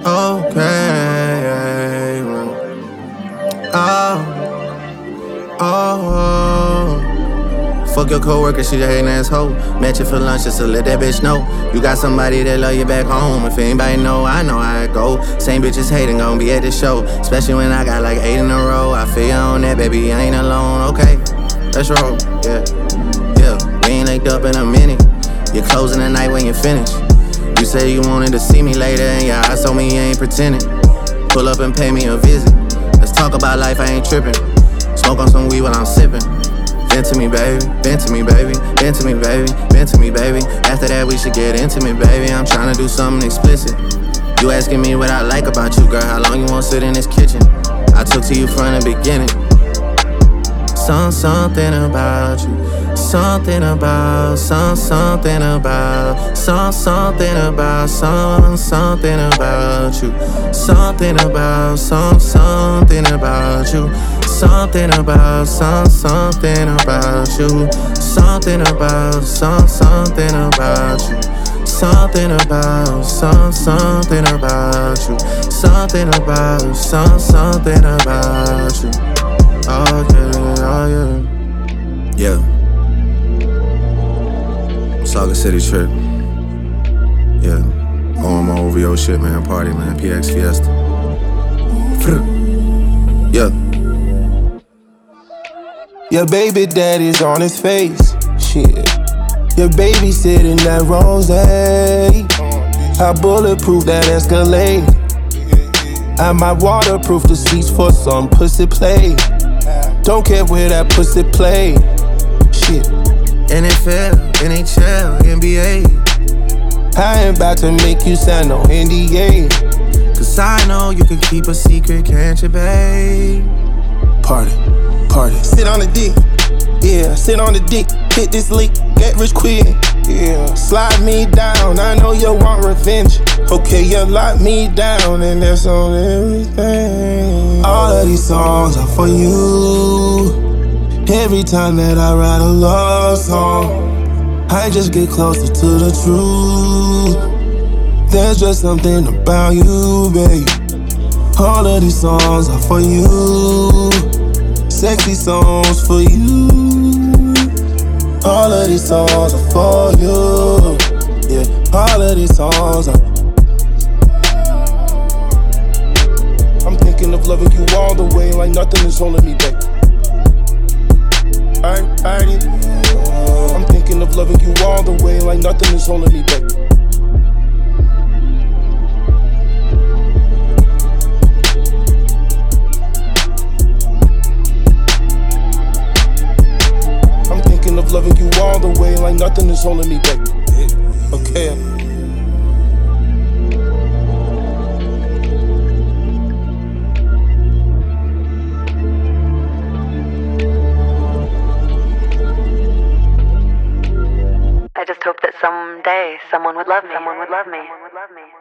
Okay. Oh. Fuck your coworker, she a hating asshole. Met you for lunch just to let that bitch know you got somebody that love you back home. If anybody know, I know how it go. Same bitches hating gon' be at the show, especially when I got like 8 in a row. I feel you on that, baby, I ain't alone. Okay, let's roll. Yeah, we ain't linked up in a minute. You're closing the night when you finish. You said you wanted to see me later, and your eyes told me you ain't pretending. Pull up and pay me a visit. Let's talk about life, I ain't tripping. Smoke on some weed while I'm sipping. Bend to me, baby, bend to me, baby, bend to me, baby, bend to me, baby. After that, we should get intimate, baby. I'm tryna do something explicit. You asking me what I like about you, girl. How long you wanna sit in this kitchen? I took to you from the beginning. Something about you. Something about, something about, something about, something about you. Something about, something about you. Something about, something about you. Something about, something about you. Something about, something about you. Something about, something about you. Oh yeah. Yeah. Saga City trip. Yeah. On my OVO shit, man. Party, man. PX Fiesta. Yeah. Your baby daddy's on his face. Shit. Your baby sitting that rose. I bulletproof that Escalade. I might waterproof the seats for some pussy play. Don't care where that pussy play. Shit. NFL, NHL, NBA. I ain't about to make you sign no NDA. Cause I know you can keep a secret, can't you, babe? Party. Sit on the dick. Yeah, sit on the dick. Hit this lick, get rich quick. Yeah, slide me down. I know you want revenge. Okay, you lock me down, and that's on everything. All of these songs are for you. Every time that I write a love song, I just get closer to the truth. There's just something about you, babe. All of these songs are for you. Sexy songs for you. All of these songs are for you. Yeah, all of these songs are. I'm thinking of loving you all the way, like nothing is holding me back. I'm thinking of loving you all the way, like nothing is holding me back. I'm thinking of loving you all the way, like nothing is holding me back. Okay. I just hope that someday someone would love me.